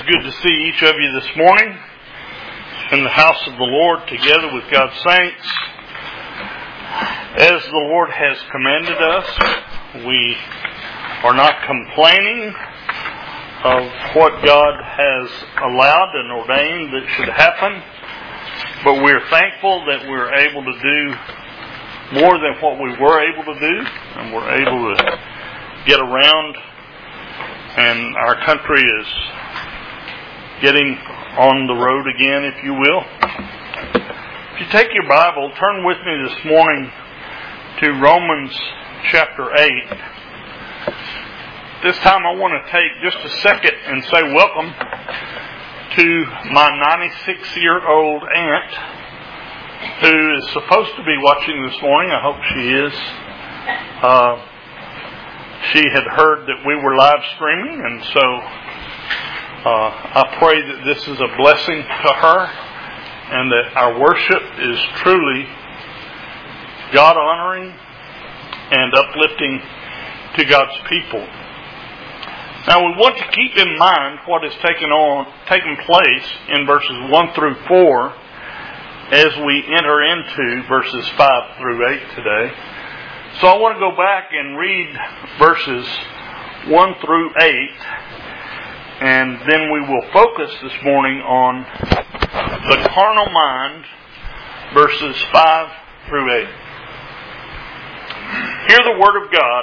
good to see each of you this morning in the house of the Lord together with God's saints. As the Lord has commanded us, we are not complaining of what God has allowed and ordained that should happen, but we're thankful that we're able to do more than what we were able to do, and we're able to get around, and our country is getting on the road again, if you will. If you take your Bible, turn with me this morning to Romans chapter 8. This time I want to take just a second and say welcome to my 96-year-old aunt who is supposed to be watching this morning. I hope she is. She had heard that we were live streaming, and so I pray that this is a blessing to her and that our worship is truly God-honoring and uplifting to God's people. Now we want to keep in mind what has taken place in verses 1 through 4 as we enter into verses 5 through 8 today. So I want to go back and read verses 1 through 8, and then we will focus this morning on the carnal mind, verses 5 through 8. Hear the word of God.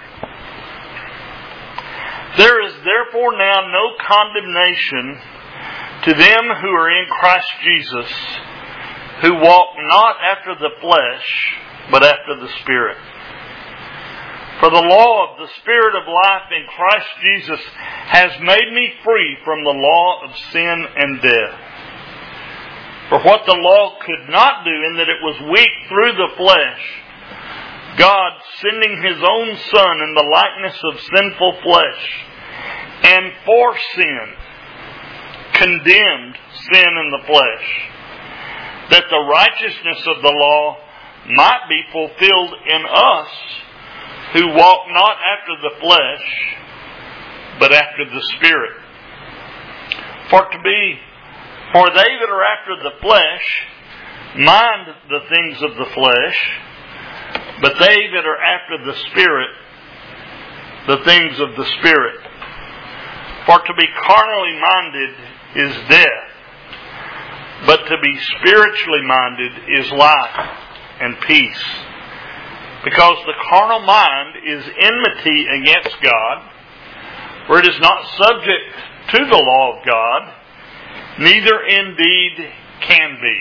There is therefore now no condemnation to them who are in Christ Jesus, who walk not after the flesh, but after the Spirit. For the law of the Spirit of life in Christ Jesus has made me free from the law of sin and death. For what the law could not do, in that it was weak through the flesh, God, sending His own Son in the likeness of sinful flesh, and for sin, condemned sin in the flesh, that the righteousness of the law might be fulfilled in us, who walk not after the flesh, but after the Spirit. For they that are after the flesh mind the things of the flesh, but they that are after the Spirit, the things of the Spirit. For to be carnally minded is death, but to be spiritually minded is life and peace. Because the carnal mind is enmity against God, for it is not subject to the law of God, neither indeed can be.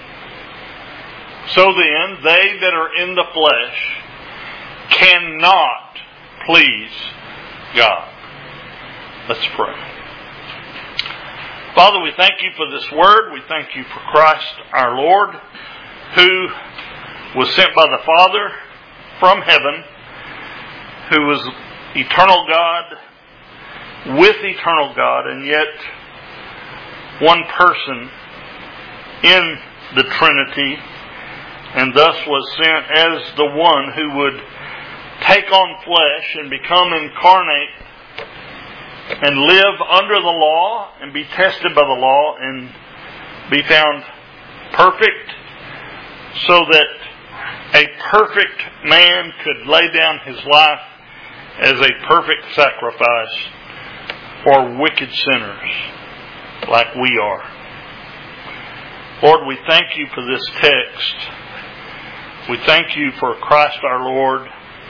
So then, they that are in the flesh cannot please God. Let's pray. Father, we thank You for this word. We thank You for Christ our Lord, who was sent by the Father from heaven, who was eternal God with eternal God, and yet one person in the Trinity, and thus was sent as the one who would take on flesh and become incarnate and live under the law and be tested by the law and be found perfect, so that a perfect man could lay down his life as a perfect sacrifice for wicked sinners like we are. Lord, we thank You for this text. We thank You for Christ our Lord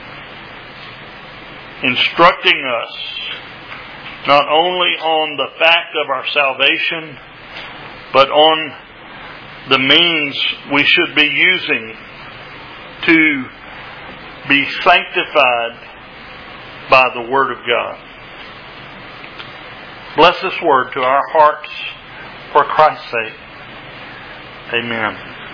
instructing us not only on the fact of our salvation, but on the means we should be using to be sanctified by the Word of God. Bless this Word to our hearts for Christ's sake. Amen.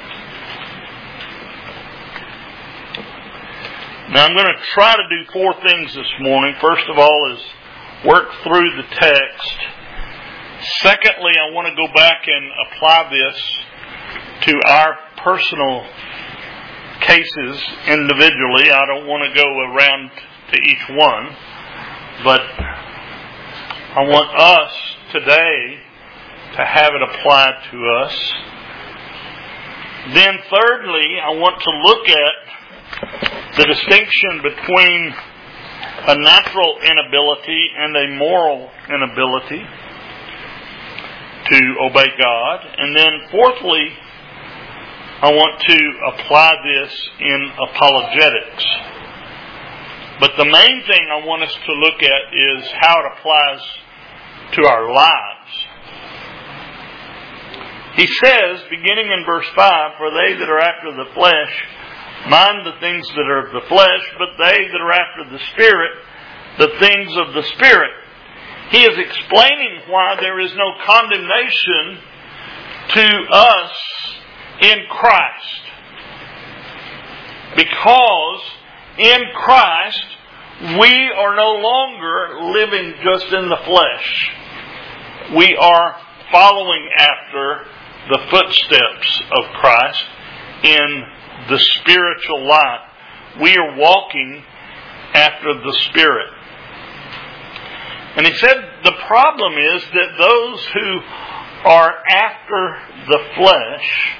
Now I'm going to try to do 4 things this morning. First of all is work through the text. Secondly, I want to go back and apply this to our personal cases individually. I don't want to go around to each one, but I want us today to have it applied to us. Then thirdly, I want to look at the distinction between a natural inability and a moral inability to obey God. And then fourthly, I want to apply this in apologetics. But the main thing I want us to look at is how it applies to our lives. He says, beginning in verse 5, "For they that are after the flesh mind the things that are of the flesh, but they that are after the Spirit, the things of the Spirit." He is explaining why there is no condemnation to us in Christ. Because in Christ, we are no longer living just in the flesh. We are following after the footsteps of Christ in the spiritual life. We are walking after the Spirit. And he said the problem is that those who are after the flesh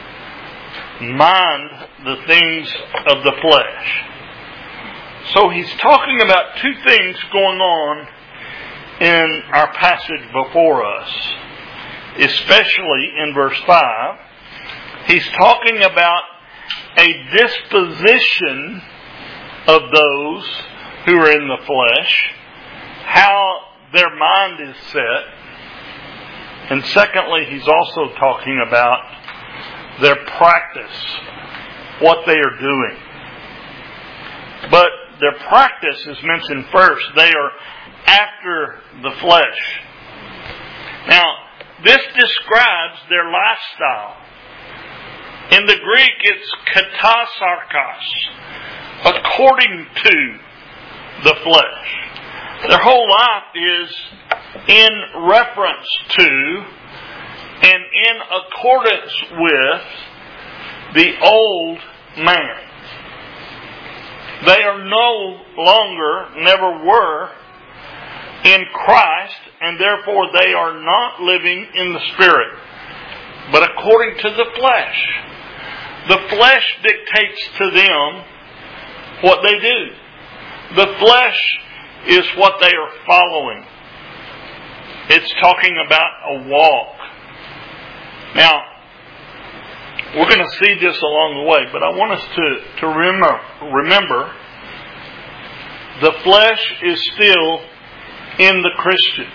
mind the things of the flesh. So he's talking about two things going on in our passage before us, especially in verse 5. He's talking about a disposition of those who are in the flesh, how their mind is set. And secondly, he's also talking about their practice, what they are doing. But their practice is mentioned first. They are after the flesh. Now, this describes their lifestyle. In the Greek, it's katasarkos, according to the flesh. Their whole life is in reference to and in accordance with the old man. They are no longer, never were, in Christ, and therefore they are not living in the Spirit, but according to the flesh. The flesh dictates to them what they do. The flesh is what they are following. It's talking about a walk. Now, we're going to see this along the way, but I want us to remember the flesh is still in the Christian.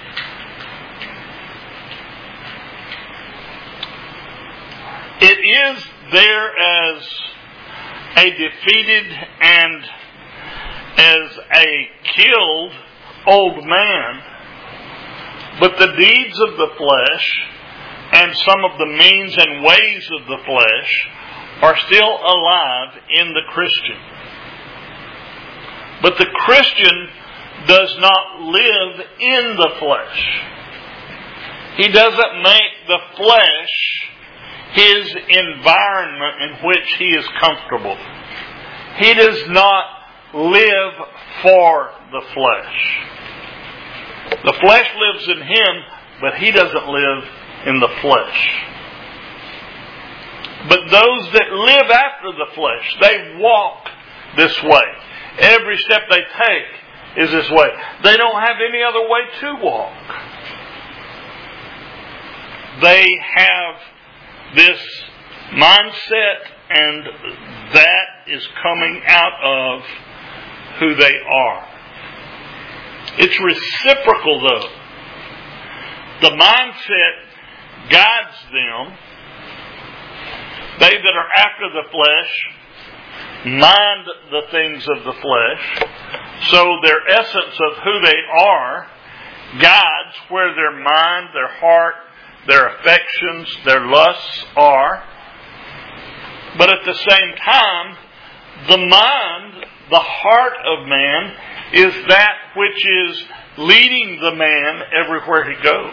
It is there as a defeated and as a killed old man, but the deeds of the flesh and some of the means and ways of the flesh are still alive in the Christian. But the Christian does not live in the flesh. He doesn't make the flesh his environment in which he is comfortable. He does not live for the flesh. The flesh lives in him, but he doesn't live in the flesh. But those that live after the flesh, they walk this way. Every step they take is this way. They don't have any other way to walk. They have this mindset, and that is coming out of who they are. It's reciprocal though. The mindset guides them. They that are after the flesh mind the things of the flesh. So their essence of who they are guides where their mind, their heart, their affections, their lusts are. But at the same time, the mind, the heart of man, is that which is leading the man everywhere he goes.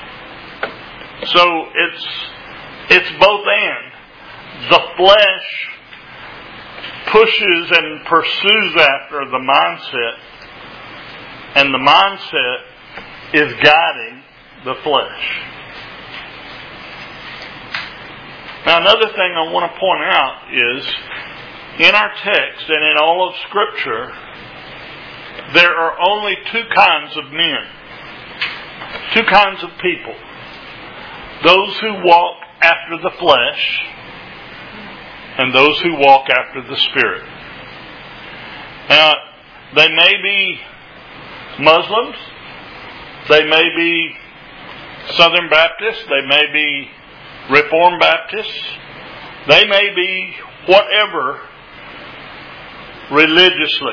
So it's both and. The flesh pushes and pursues after the mindset, and the mindset is guiding the flesh. Now, another thing I want to point out is, in our text and in all of Scripture, there are only two kinds of men, two kinds of people. Those who walk after the flesh and those who walk after the Spirit. Now, they may be Muslims, they may be Southern Baptists, they may be Reformed Baptists, they may be whatever religiously.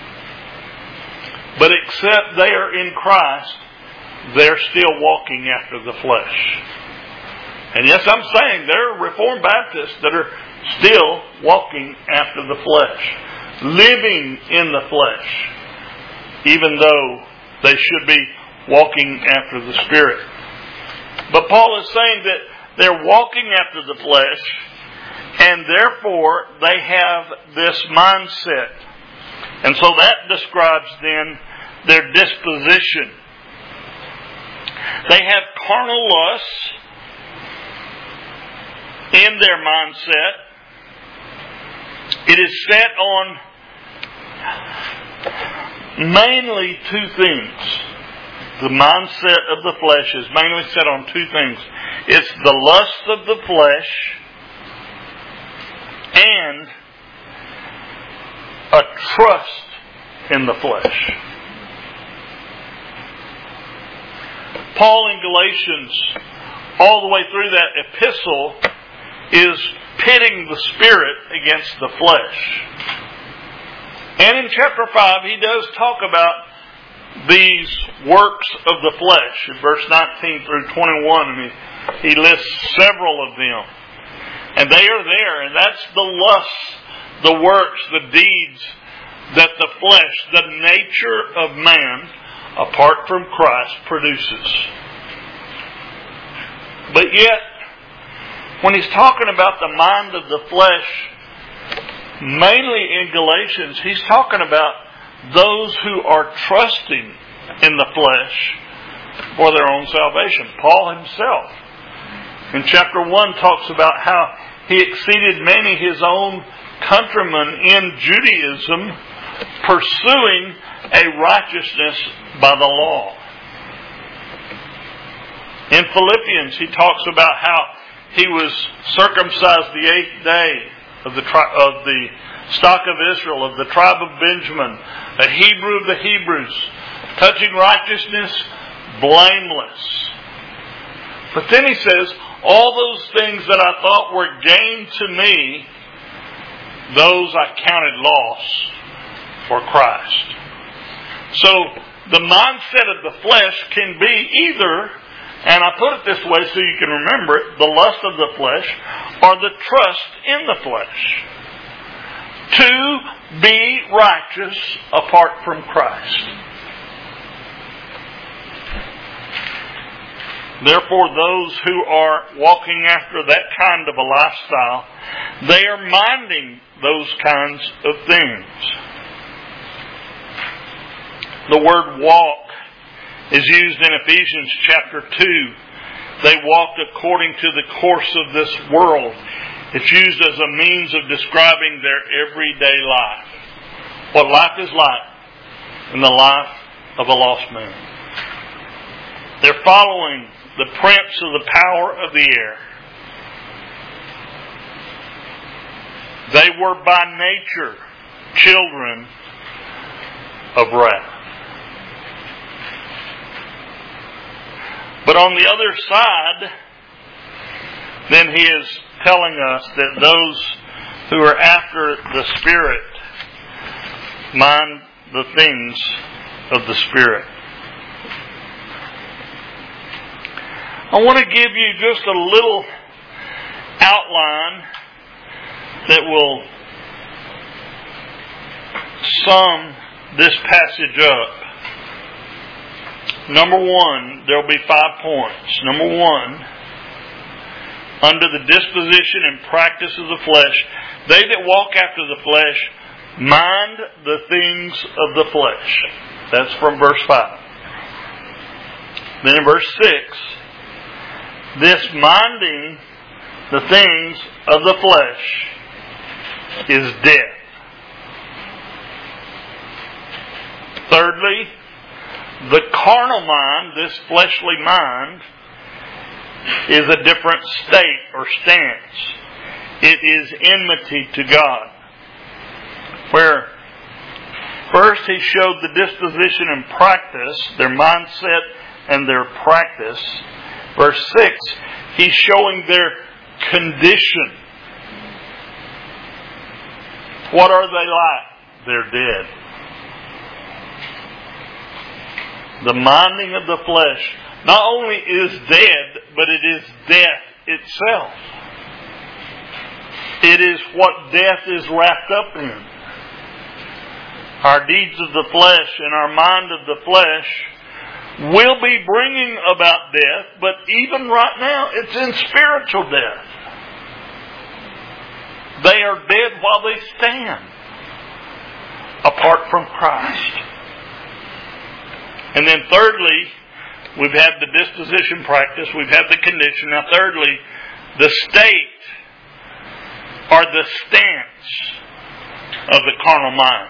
But except they are in Christ, they're still walking after the flesh. And yes, I'm saying there are Reformed Baptists that are still walking after the flesh, living in the flesh, even though they should be walking after the Spirit. But Paul is saying that they're walking after the flesh, and therefore they have this mindset. And so that describes then their disposition. They have carnal lusts in their mindset. It is set on mainly two things. The mindset of the flesh is mainly set on two things. It's the lust of the flesh and a trust in the flesh. Paul in Galatians, all the way through that epistle, is pitting the Spirit against the flesh. And in chapter 5, he does talk about these works of the flesh. In verse 19 through 21, and he lists several of them. And they are there, and that's the lusts, the works, the deeds that the flesh, the nature of man, apart from Christ, produces. But yet, when he's talking about the mind of the flesh, mainly in Galatians, he's talking about those who are trusting in the flesh for their own salvation. Paul himself, in chapter 1, talks about how he exceeded many his own countrymen in Judaism, pursuing a righteousness by the law. In Philippians, he talks about how he was circumcised the 8th day of the stock of Israel, of the tribe of Benjamin, a Hebrew of the Hebrews, touching righteousness, blameless. But then he says, all those things that I thought were gain to me, those I counted loss for Christ. So the mindset of the flesh can be either, and I put it this way so you can remember it, the lust of the flesh or the trust in the flesh. To be righteous apart from Christ. Therefore, those who are walking after that kind of a lifestyle, they are minding those kinds of things. The word walk is used in Ephesians chapter 2. They walked according to the course of this world. It's used as a means of describing their everyday life. What life is like in the life of a lost man. They're following the prince of the power of the air. They were by nature children of wrath. But on the other side, then he is telling us that those who are after the Spirit mind the things of the Spirit. I want to give you just a little outline that will sum this passage up. Number one, there will be 5 points. Number one, under the disposition and practice of the flesh, they that walk after the flesh mind the things of the flesh. That's from verse 5. Then in verse 6, this minding the things of the flesh is death. Thirdly, the carnal mind, this fleshly mind, is a different state or stance. It is enmity to God. Where first he showed the disposition and practice, their mindset and their practice. Verse 6, he's showing their condition. What are they like? They're dead. The minding of the flesh not only is dead, but it is death itself. It is what death is wrapped up in. Our deeds of the flesh and our mind of the flesh will be bringing about death, but even right now it's in spiritual death. They are dead while they stand, apart from Christ. And then thirdly, we've had the disposition practice, we've had the condition. Now thirdly, the state or the stance of the carnal mind.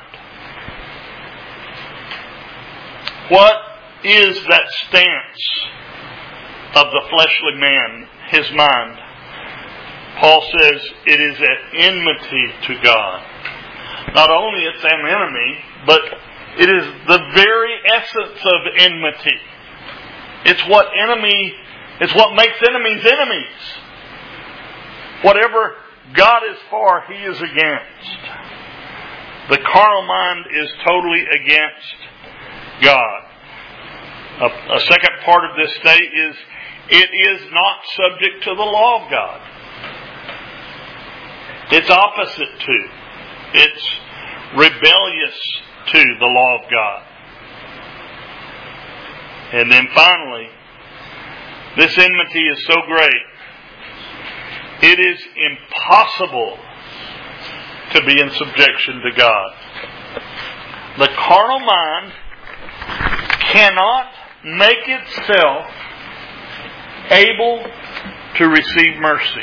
What is that stance of the fleshly man, his mind? Paul says it is an enmity to God. Not only it's an enemy, but it is the very essence of enmity. It's what makes enemies enemies. Whatever God is for, he is against. The carnal mind is totally against God. A second part of this state is it is not subject to the law of God. It's opposite to. It's rebellious to the law of God. And then finally, this enmity is so great, it is impossible to be in subjection to God. The carnal mind cannot make itself able to receive mercy.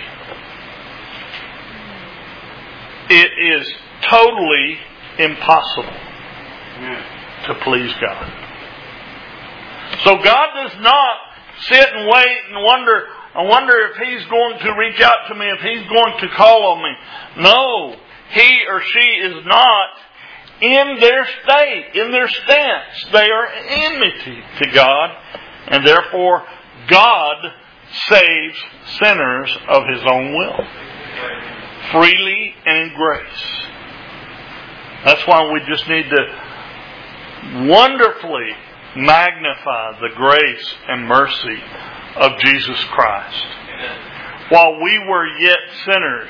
It is totally impossible to please God. So God does not sit and wait and wonder, I wonder if He's going to reach out to me, if He's going to call on me. No, he or she is not in their state, in their stance. They are enmity to God, and therefore God saves sinners of His own will, freely and in grace. That's why we just need to wonderfully magnify the grace and mercy of Jesus Christ. While we were yet sinners,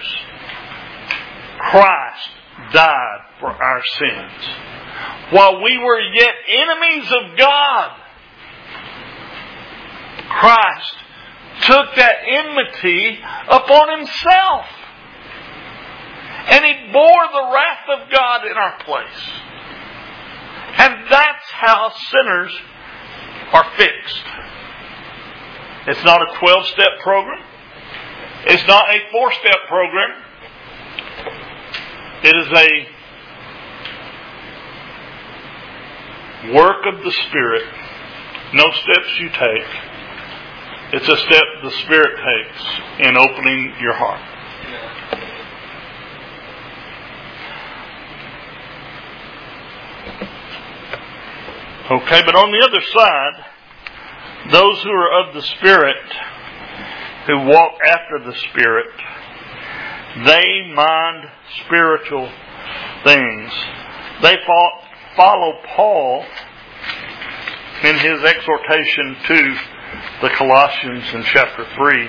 Christ died for our sins. While we were yet enemies of God, Christ took that enmity upon Himself. And He bore the wrath of God in our place. And that's how sinners are fixed. It's not a 12-step program. It's not a 4-step program. It is a work of the Spirit. No steps you take. It's a step the Spirit takes in opening your heart. Okay, but on the other side, those who are of the Spirit, who walk after the Spirit, they mind spiritual things. They follow Paul in his exhortation to the Colossians in chapter 3.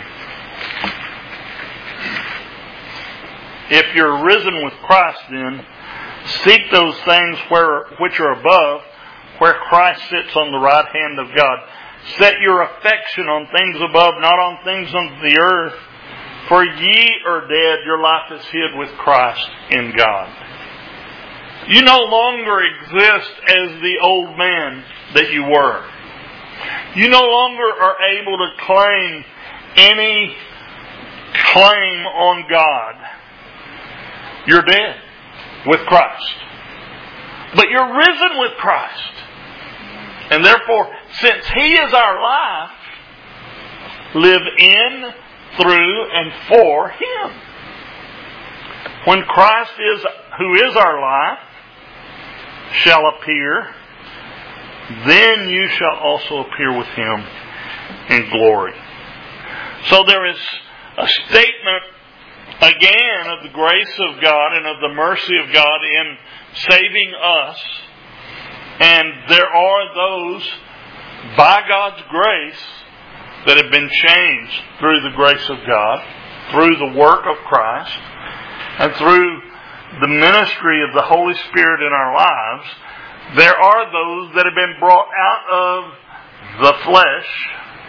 If you're risen with Christ, then seek those things which are above, where Christ sits on the right hand of God. Set your affection on things above, not on things on the earth. For ye are dead, your life is hid with Christ in God. You no longer exist as the old man that you were. You no longer are able to claim any claim on God. You're dead with Christ. But you're risen with Christ. And therefore, since He is our life, live in, through, and for Him. When Christ who is our life, shall appear, then you shall also appear with Him in glory. So there is a statement again of the grace of God and of the mercy of God in saving us. And there are those, by God's grace, that have been changed through the grace of God, through the work of Christ, and through the ministry of the Holy Spirit in our lives. There are those that have been brought out of the flesh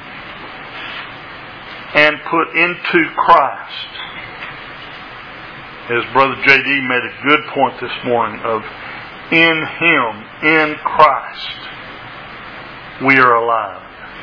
and put into Christ. As Brother J.D. made a good point this morning of in Him, in Christ, we are alive.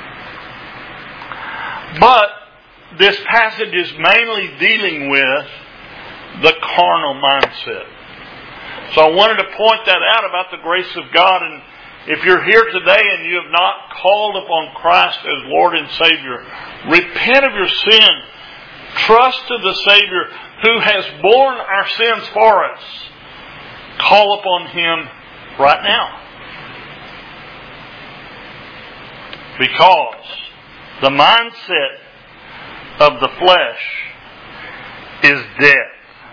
But this passage is mainly dealing with the carnal mindset. So I wanted to point that out about the grace of God. And if you're here today and you have not called upon Christ as Lord and Savior, repent of your sin. Trust to the Savior who has borne our sins for us. Call upon Him right now. Because the mindset of the flesh is death.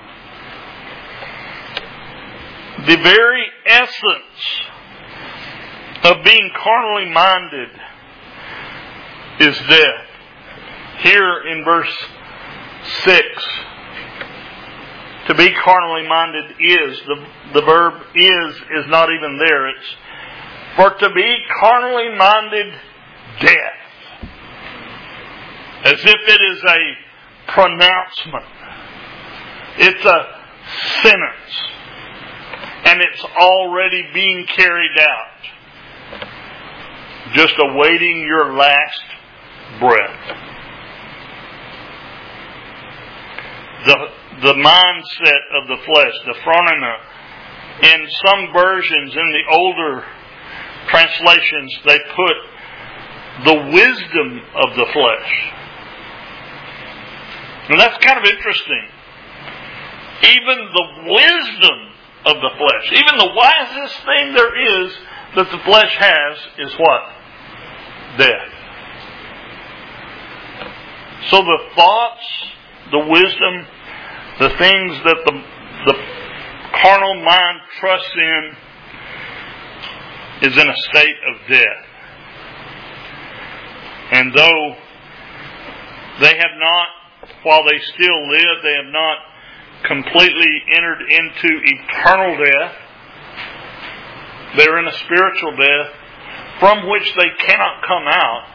The very essence of being carnally minded is death. Here in verse 6, to be carnally minded is, the verb is not even there. It's for to be carnally minded death. As if it is a pronouncement. It's a sentence. And it's already being carried out. Just awaiting your last breath. The mindset of the flesh, the phronema. In some versions, in the older translations, they put the wisdom of the flesh. And that's kind of interesting. Even the wisdom of the flesh, even the wisest thing there is that the flesh has is what? Death. So the thoughts, the wisdom, the things that the carnal mind trusts in is in a state of death. And though they have not, while they still live, they have not completely entered into eternal death, they're in a spiritual death from which they cannot come out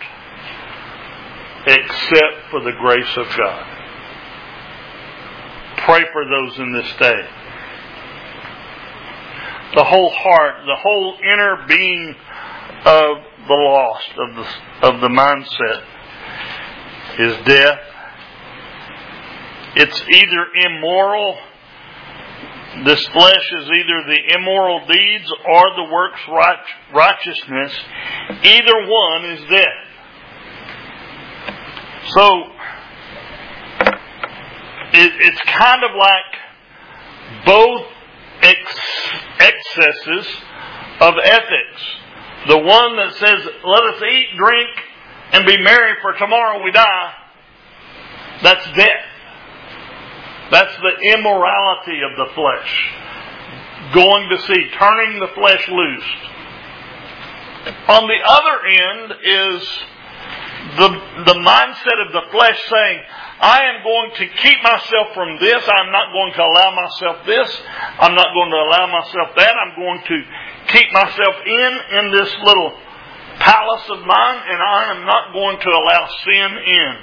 except for the grace of God. Pray for those in this day. The whole heart, the whole inner being of the lost, of the mindset, is death. It's either immoral. This flesh is either the immoral deeds or the works righteousness. Either one is death. So, it's kind of like both excesses of ethics. The one that says, let us eat, drink, and be merry, for tomorrow we die. That's death. That's the immorality of the flesh. Going to sea, turning the flesh loose. On the other end is the mindset of the flesh saying, I am going to keep myself from this. I'm not going to allow myself this. I'm not going to allow myself that. I'm going to keep myself in this little palace of mine, and I am not going to allow sin in.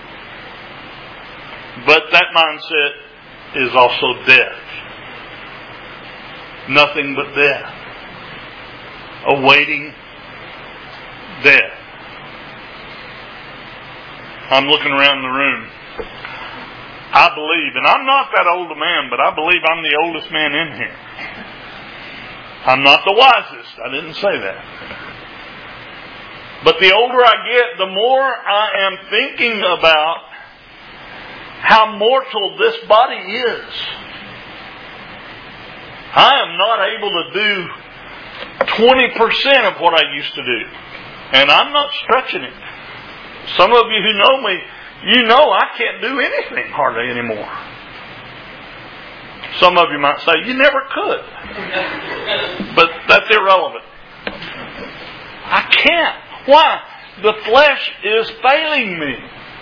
But that mindset is also death. Nothing but death. Awaiting death. I'm looking around the room. I believe, and I'm not that old a man, but I believe I'm the oldest man in here. I'm not the wisest. I didn't say that. But the older I get, the more I am thinking about how mortal this body is. I am not able to do 20% of what I used to do. And I'm not stretching it. Some of you who know me, you know I can't do anything hardly anymore. Some of you might say, you never could. But that's irrelevant. I can't. Why? The flesh is failing me.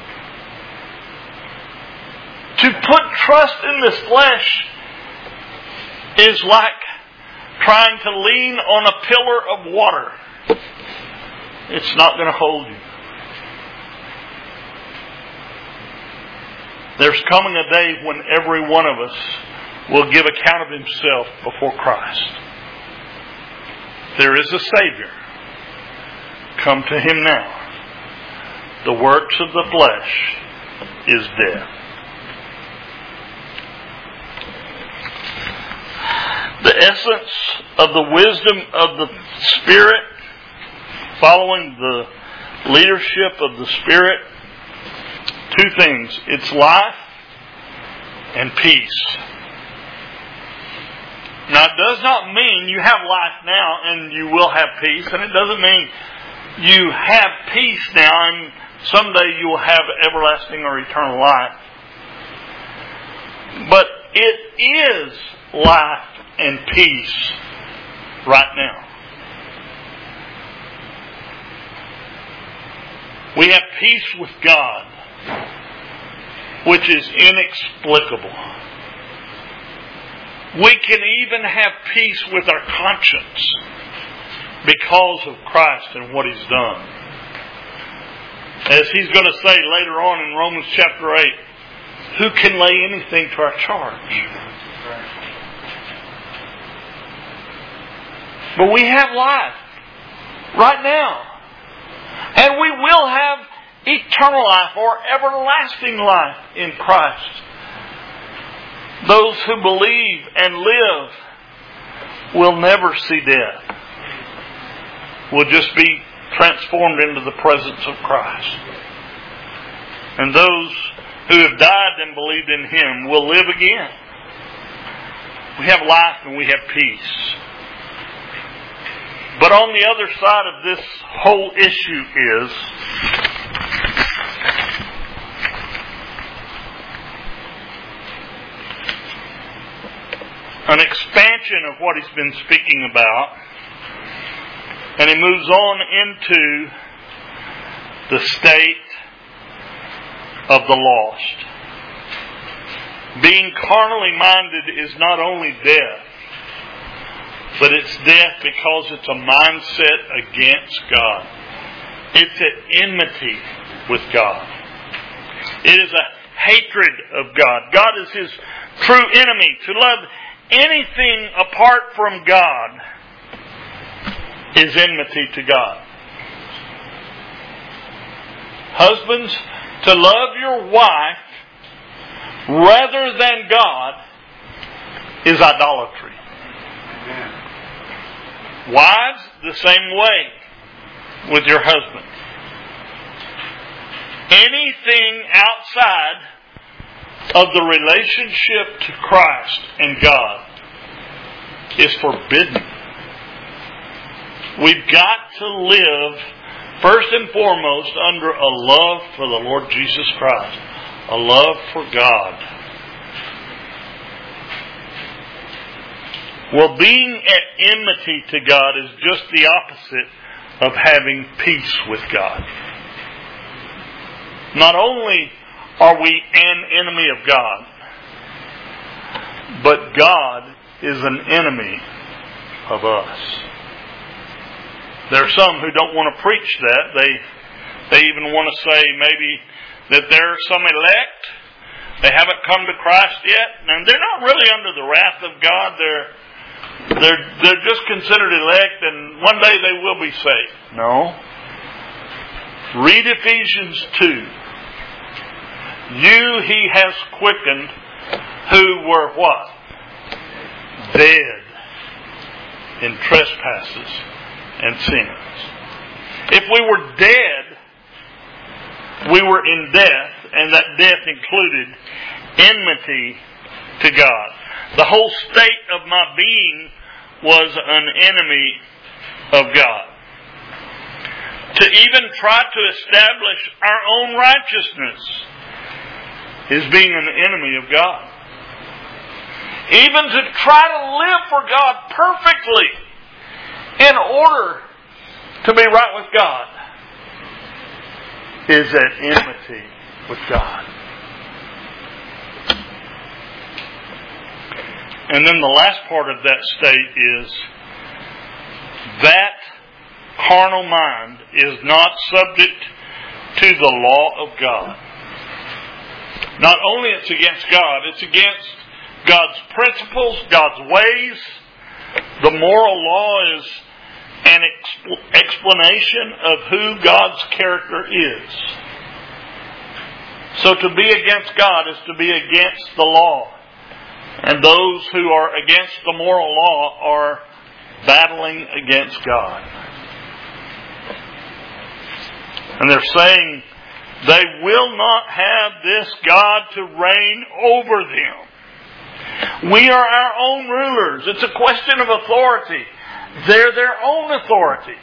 To put trust in this flesh is like trying to lean on a pillar of water. It's not going to hold you. There's coming a day when every one of us will give account of himself before Christ. There is a Savior. Come to Him now. The works of the flesh is death. The essence of the wisdom of the Spirit, following the leadership of the Spirit, two things. It's life and peace. Now, it does not mean you have life now and you will have peace. And it doesn't mean you have peace now and someday you will have everlasting or eternal life. But it is life and peace right now. We have peace with God, which is inexplicable. We can even have peace with our conscience because of Christ and what He's done. As He's going to say later on in Romans chapter 8, who can lay anything to our charge? But we have life right now. And we will have eternal life or everlasting life in Christ. Those who believe and live will never see death. Will just be transformed into the presence of Christ. And those who have died and believed in Him will live again. We have life and we have peace. But on the other side of this whole issue is an expansion of what he's been speaking about. And he moves on into the state of the lost. Being carnally minded is not only death, but it's death because it's a mindset against God. It's an enmity with God. It is a hatred of God. God is His true enemy. To love anything apart from God is enmity to God. Husbands, to love your wife rather than God is idolatry. Amen. Wives, the same way with your husband. Anything outside of the relationship to Christ and God is forbidden. We've got to live first and foremost under a love for the Lord Jesus Christ. A love for God. Well, being at enmity to God is just the opposite of having peace with God. Not only are we an enemy of God, but God is an enemy of us. There are some who don't want to preach that. They even want to say maybe that there are some elect. They haven't come to Christ yet. And they're not really under the wrath of God. They're just considered elect, and one day they will be saved. No. Read Ephesians 2. You He has quickened who were what? Dead in trespasses and sins. If we were dead, we were in death, and that death included enmity to God. The whole state of my being was an enemy of God. To even try to establish our own righteousness is being an enemy of God. Even to try to live for God perfectly in order to be right with God is at enmity with God. And then the last part of that state is that carnal mind is not subject to the law of God. Not only it's against God, it's against God's principles, God's ways. The moral law is an explanation of who God's character is. So to be against God is to be against the law. And those who are against the moral law are battling against God. And they're saying they will not have this God to reign over them. We are our own rulers. It's a question of authority. They're their own authority.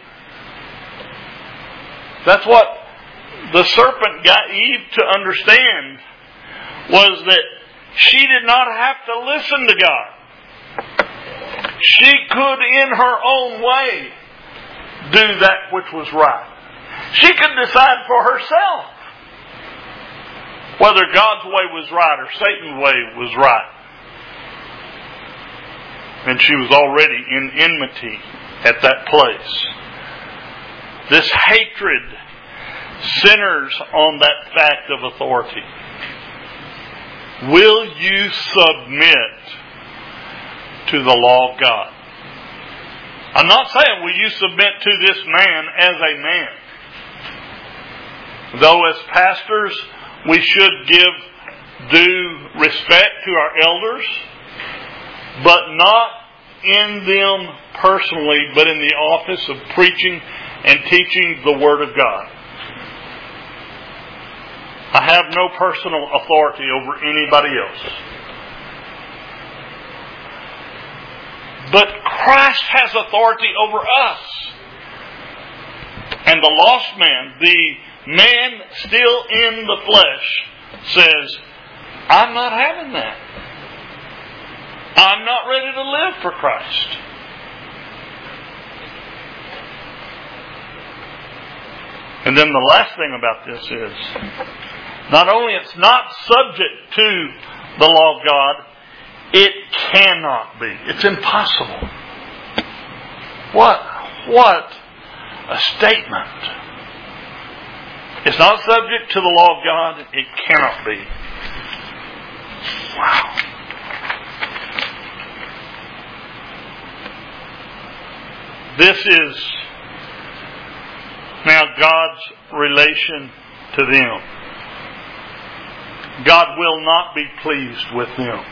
That's what the serpent got Eve to understand, was that she did not have to listen to God. She could, in her own way, do that which was right. She could decide for herself whether God's way was right or Satan's way was right. And she was already in enmity at that place. This hatred centers on that fact of authority. Will you submit to the law of God? I'm not saying will you submit to this man as a man. Though as pastors we should give due respect to our elders, but not in them personally, but in the office of preaching and teaching the Word of God. I have no personal authority over anybody else. But Christ has authority over us. And the lost man, the man still in the flesh, says, I'm not having that. I'm not ready to live for Christ. And then the last thing about this is, not only it's not subject to the law of God, it cannot be. It's impossible. What a statement. It's not subject to the law of God. It cannot be. Wow. This is now God's relation to them. God will not be pleased with them.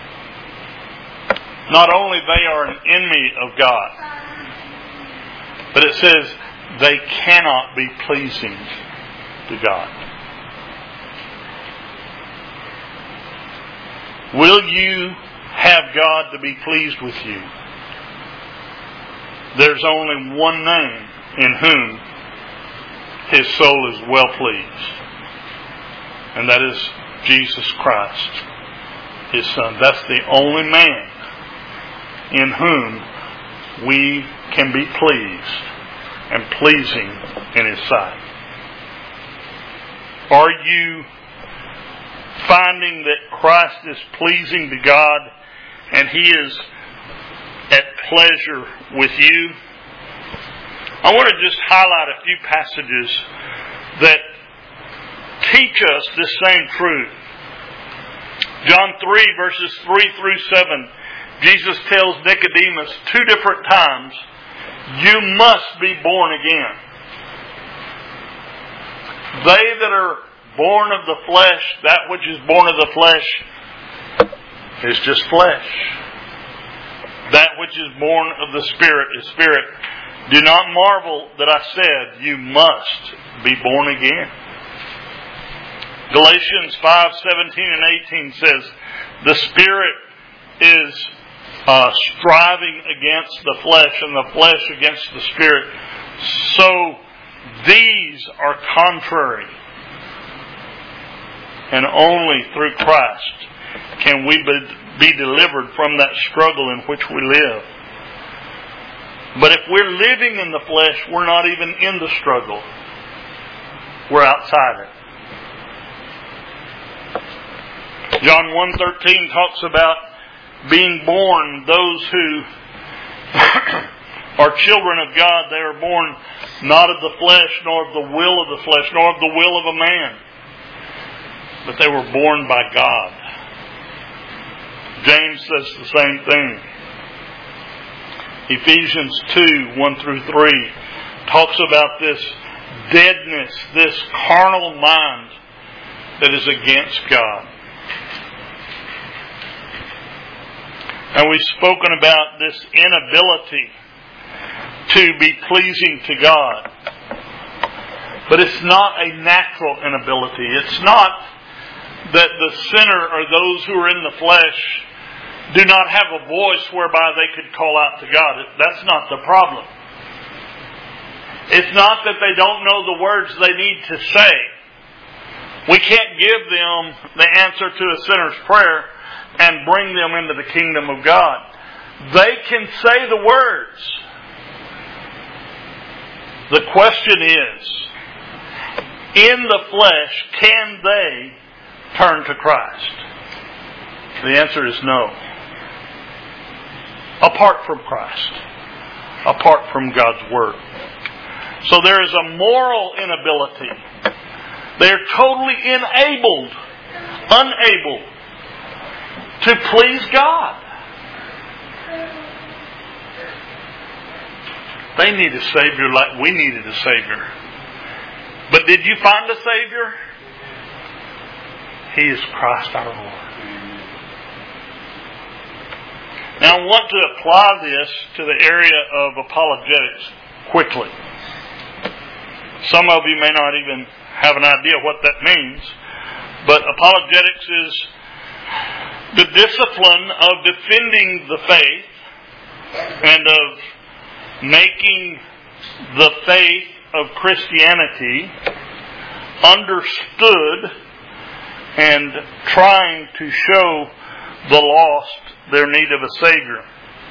Not only they are an enemy of God, but it says they cannot be pleasing to God. Will you have God to be pleased with you? There's only one name in whom His soul is well pleased. And that is Jesus Christ, His Son. That's the only man in whom we can be pleased and pleasing in His sight. Are you finding that Christ is pleasing to God and He is at pleasure with you? I want to just highlight a few passages that teach us this same truth. John 3 verses 3 through 7, Jesus tells Nicodemus 2 different times, you must be born again. They that are born of the flesh, that which is born of the flesh is just flesh. That which is born of the Spirit is spirit. Do not marvel that I said, you must be born again. Galatians 5:17 and 18 says, the Spirit is striving against the flesh, and the flesh against the Spirit. So these are contrary. And only through Christ can we be delivered from that struggle in which we live. But if we're living in the flesh, we're not even in the struggle. We're outside it. John 1:13 talks about being born, those who are children of God, they are born not of the flesh, nor of the will of the flesh, nor of the will of a man, but they were born by God. James says the same thing. Ephesians 2:1-3 talks about this deadness, this carnal mind that is against God. And we've spoken about this inability to be pleasing to God. But it's not a natural inability. It's not that the sinner or those who are in the flesh do not have a voice whereby they could call out to God. That's not the problem. It's not that they don't know the words they need to say. We can't give them the answer to a sinner's prayer and bring them into the kingdom of God. They can say the words. The question is, in the flesh, can they turn to Christ? The answer is no. Apart from Christ. Apart from God's Word. So there is a moral inability. They are totally unable to please God. They need a Savior like we needed a Savior. But did you find a Savior? He is Christ our Lord. Now I want to apply this to the area of apologetics quickly. Some of you may not even have an idea what that means, but apologetics is the discipline of defending the faith and of making the faith of Christianity understood and trying to show the lost their need of a Savior.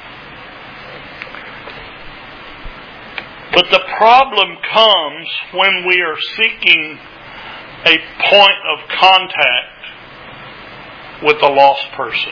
But the problem comes when we are seeking a point of contact with a lost person.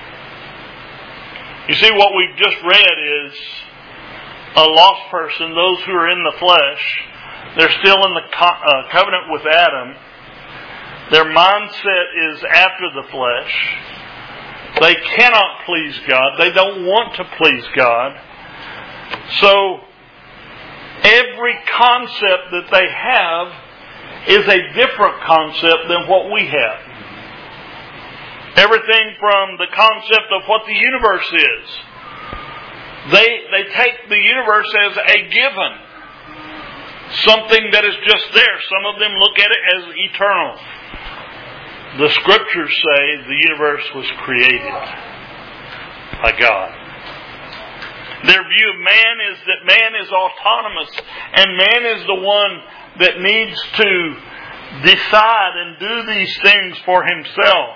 You see, what we've just read is a lost person, those who are in the flesh, they're still in the covenant with Adam. Their mindset is after the flesh. They cannot please God. They don't want to please God. So, every concept that they have is a different concept than what we have. Everything from the concept of what the universe is. They take the universe as a given. Something that is just there. Some of them look at it as eternal. The Scriptures say the universe was created by God. Their view of man is that man is autonomous and man is the one that needs to decide and do these things for himself.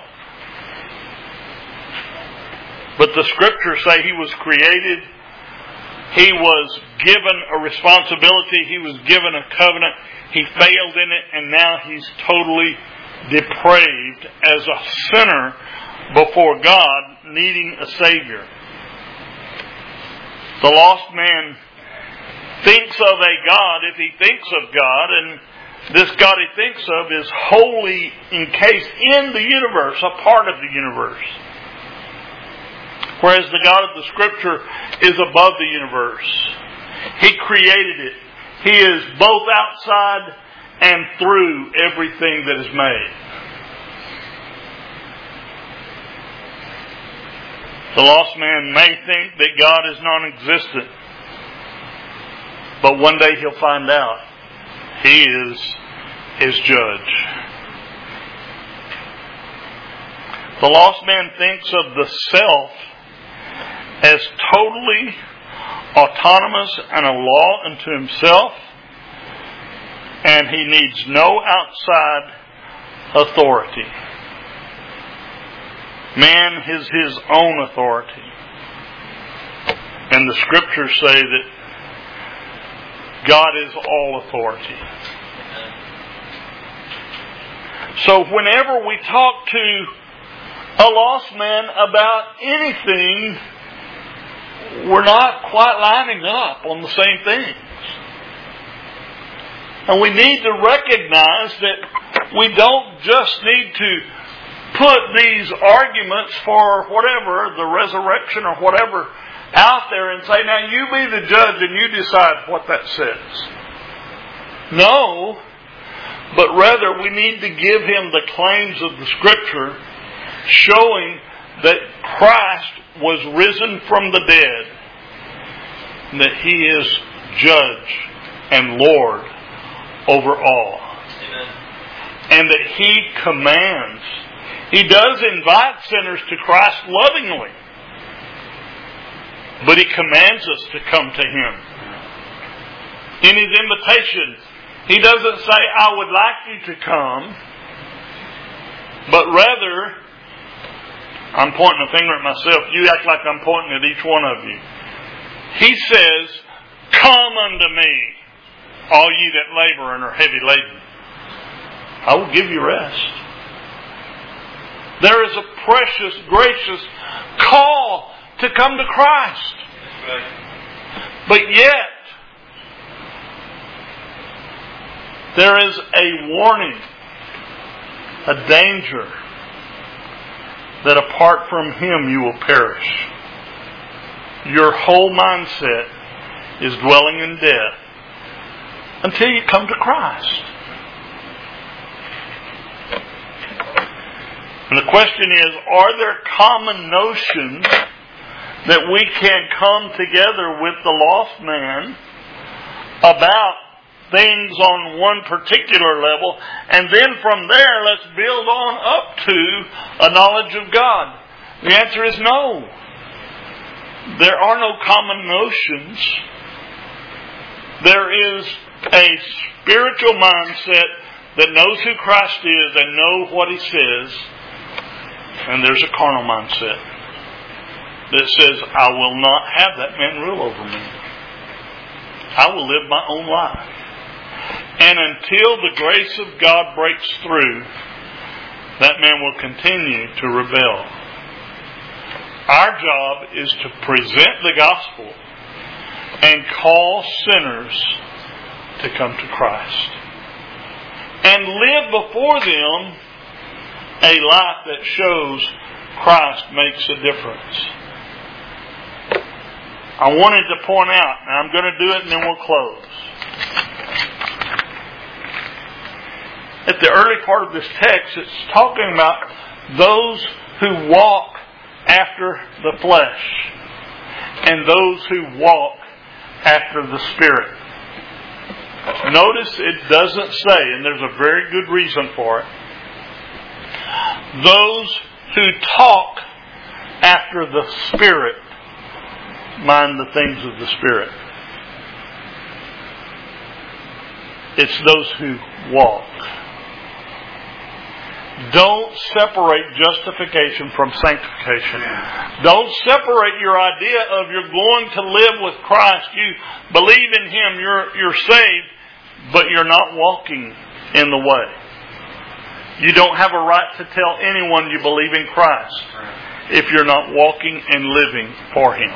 But the Scriptures say he was created, he was given a responsibility, he was given a covenant, he failed in it, and now he's totally depraved as a sinner before God, needing a Savior. The lost man thinks of a God, if he thinks of God, and this God he thinks of is wholly encased in the universe, a part of the universe. Whereas the God of the Scripture is above the universe. He created it. He is both outside and through everything that is made. The lost man may think that God is non-existent, but one day he'll find out He is his judge. The lost man thinks of the self as totally autonomous and a law unto himself, and he needs no outside authority. Man is his own authority. And the scriptures say that God is all authority. So whenever we talk to a lost man about anything, we're not quite lining up on the same things. And we need to recognize that we don't just need to put these arguments for whatever, the resurrection or whatever, out there and say, now you be the judge and you decide what that says. No, but rather we need to give him the claims of the Scripture showing that Christ was risen from the dead, and that He is Judge and Lord over all. Amen. And that He commands. He does invite sinners to Christ lovingly, but He commands us to come to Him. In His invitation, He doesn't say, I would like you to come, but rather, I'm pointing a finger at myself. You act like I'm pointing at each one of you. He says, come unto me, all ye that labor and are heavy laden. I will give you rest. There is a precious, gracious call to come to Christ. But yet, there is a warning, a danger, that apart from Him you will perish. Your whole mindset is dwelling in death until you come to Christ. And the question is, are there common notions that we can come together with the lost man about things on one particular level, and then from there let's build on up to a knowledge of God? The answer is no. There are no common notions. There is a spiritual mindset that knows who Christ is and knows what He says. And there's a carnal mindset that says, I will not have that man rule over me. I will live my own life. And until the grace of God breaks through, that man will continue to rebel. Our job is to present the gospel and call sinners to come to Christ. And live before them a life that shows Christ makes a difference. I wanted to point out, and I'm going to do it and then we'll close. At the early part of this text, it's talking about those who walk after the flesh and those who walk after the Spirit. Notice it doesn't say, and there's a very good reason for it, those who talk after the Spirit mind the things of the Spirit. It's those who walk. Don't separate justification from sanctification. Don't separate your idea of you're going to live with Christ. You believe in Him, you're saved, but you're not walking in the way. You don't have a right to tell anyone you believe in Christ if you're not walking and living for Him.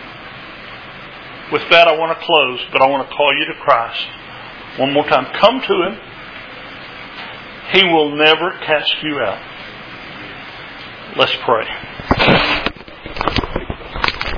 With that, I want to close, but I want to call you to Christ one more time. Come to Him. He will never cast you out. Let's pray.